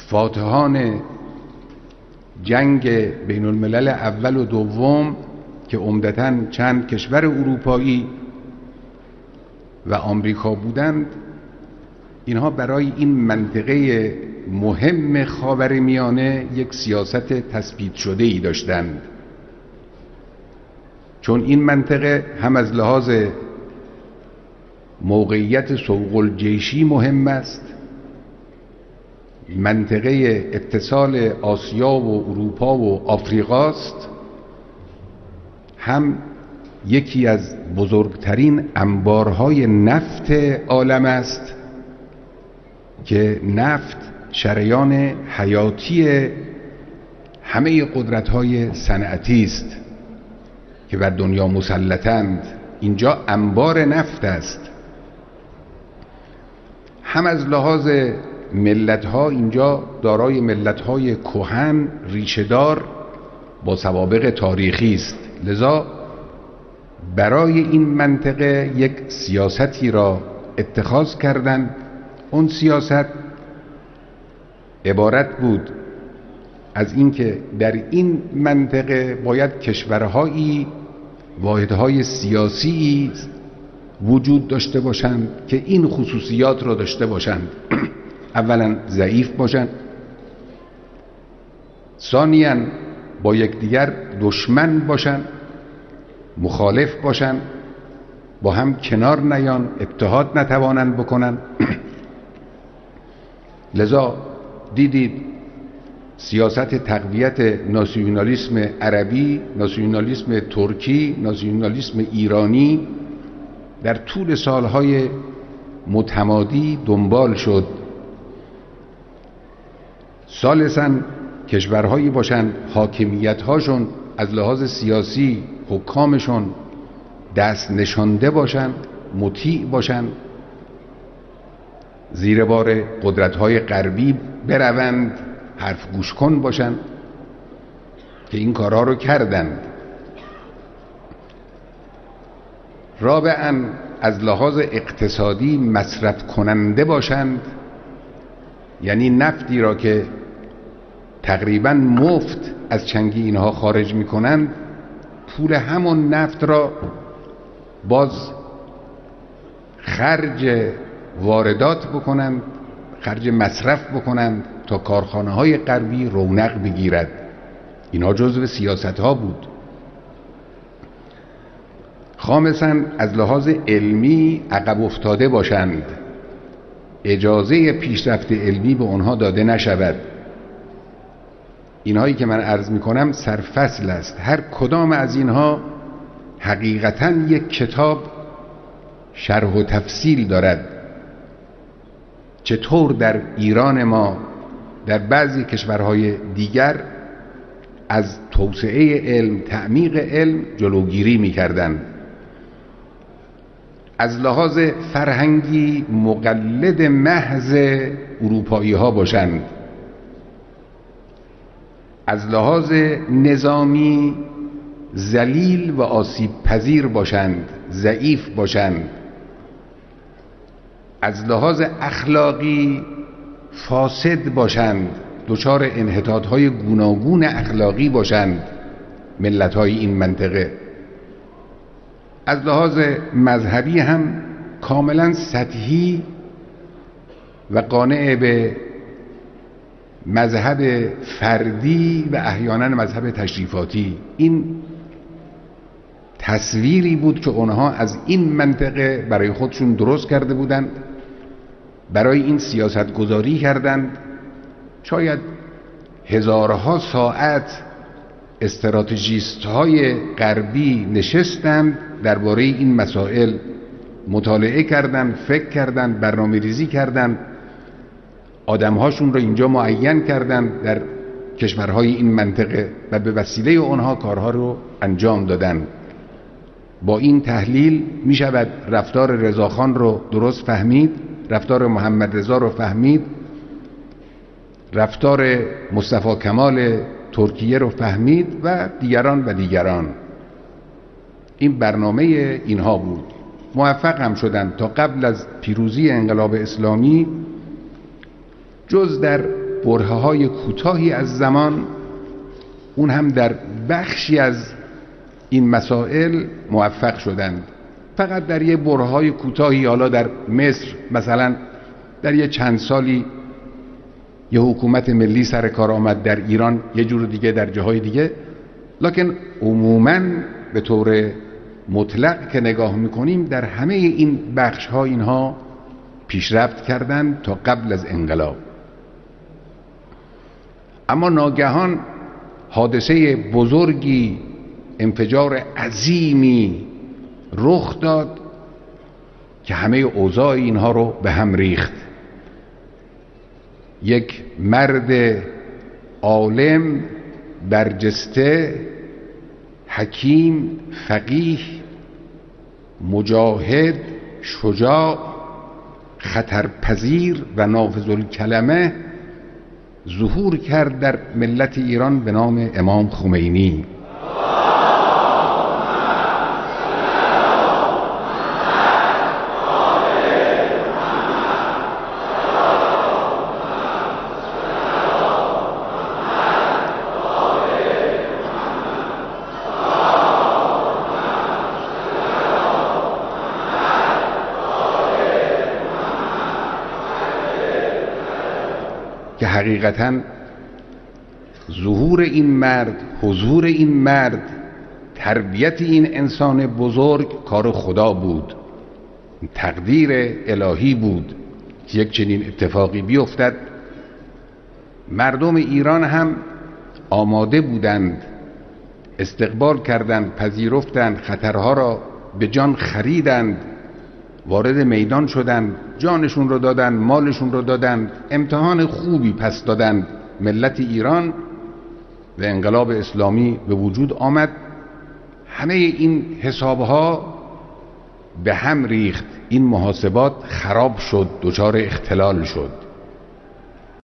فاتحان جنگ بین الملل اول و دوم که عمدتاً چند کشور اروپایی و آمریکا بودند، اینها برای این منطقه مهم خاورمیانه یک سیاست تثبیت شده ای داشتند، چون این منطقه هم از لحاظ موقعیت سوق الجیشی مهم است، منطقه اتصال آسیا و اروپا و آفریقاست، هم یکی از بزرگترین انبارهای نفت عالم است که نفت شریان حیاتی همه قدرت‌های صنعتی است که بر دنیا مسلطند. اینجا انبار نفت است. هم از لحاظ ملت‌ها اینجا دارای ملت‌های کهن ریشه‌دار با سوابق تاریخی است. لذا برای این منطقه یک سیاستی را اتخاذ کردند. اون سیاست عبارت بود از اینکه در این منطقه باید کشورهایی، واحدهای سیاسی وجود داشته باشند که این خصوصیات را داشته باشند. اولا ضعیف باشند، ثانیاً با یکدیگر دشمن باشند، مخالف باشند، با هم کنار نیان، اتحاد نتوانند بکنند. لذا دیدید سیاست تقویت ناسیونالیسم عربی، ناسیونالیسم ترکی، ناسیونالیسم ایرانی در طول سالهای متمادی دنبال شد. ثالثاً کشورهایی باشند حاکمیت‌هاشون از لحاظ سیاسی حکامشون دست نشانده باشند، مطیع باشند، زیر بار قدرت‌های غربی بروند، حرف گوش کن باشند، که این کارها رو کردند. رابعاً از لحاظ اقتصادی مصرف کننده باشند، یعنی نفتی را که تقریباً مفت از چنگ اینها خارج می‌کنند، پول همون نفت را باز خرج واردات بکنند، خرج مصرف بکنند تا کارخانه‌های غربی رونق بگیرد. اینها جزو سیاست‌ها بود. خامساً از لحاظ علمی عقب افتاده باشند، اجازه پیشرفت علمی به آنها داده نشود. اینهایی که من عرض میکنم سرفصل است. هر کدام از اینها حقیقتاً یک کتاب شرح و تفصیل دارد. چطور در ایران ما، در بعضی کشورهای دیگر از توسعه علم، تعمیق علم جلوگیری میکردند. از لحاظ فرهنگی مقلد محض اروپایی ها باشند، از لحاظ نظامی ذلیل و آسیب پذیر باشند، ضعیف باشند، از لحاظ اخلاقی فاسد باشند، دچار انحطاط‌های گوناگون اخلاقی باشند ملت‌های این منطقه. از لحاظ مذهبی هم کاملا سطحی و قانع به مذهب فردی و احیانا مذهب تشریفاتی. این تصویری بود که اونها از این منطقه برای خودشون درست کرده بودند، برای این سیاست گذاری کردند. شاید هزارها ساعت استراتژیست های غربی نشستند درباره این مسائل مطالعه کردند، فکر کردند، برنامه ریزی کردند، آدمهاشون رو اینجا معین کردند در کشورهای این منطقه و به وسیله اونها کارها رو انجام دادند. با این تحلیل می شود رفتار رضاخان رو درست فهمید، رفتار محمد رضا رو فهمید، رفتار مصطفی کمال ترکیه رو فهمید و دیگران و دیگران. این برنامه اینها بود. موفق هم شدند تا قبل از پیروزی انقلاب اسلامی جز در برهه‌های کوتاهی از زمان، اون هم در بخشی از این مسائل موفق شدند. فقط در یه برهه‌های کوتاهی، حالا در مصر مثلا در یه چند سالی یه حکومت ملی سر کار آمد، در ایران یه جور دیگه، در جاهای دیگه، لکن عموماً به طور مطلق که نگاه میکنیم در همه این بخش‌ها اینها پیشرفت کردند تا قبل از انقلاب. اما ناگهان حادثه بزرگی، انفجار عظیمی رخ داد که همه اوضاع اینها رو به هم ریخت. یک مرد عالم، برجسته، حکیم، فقیه، مجاهد، شجاع، خطرپذیر و نافذ الکلمه ظهور کرد در ملت ایران به نام امام خمینی. که حقیقتاً ظهور این مرد، حضور این مرد، تربیت این انسان بزرگ کار خدا بود، تقدیر الهی بود که یک چنین اتفاقی بیفتد. مردم ایران هم آماده بودند، استقبال کردند، پذیرفتند، خطرها را به جان خریدند، وارد میدان شدند، جانشون رو دادند، مالشون رو دادند، امتحان خوبی پس دادند ملت ایران و انقلاب اسلامی به وجود آمد. همه این حسابها به هم ریخت، این محاسبات خراب شد، دچار اختلال شد.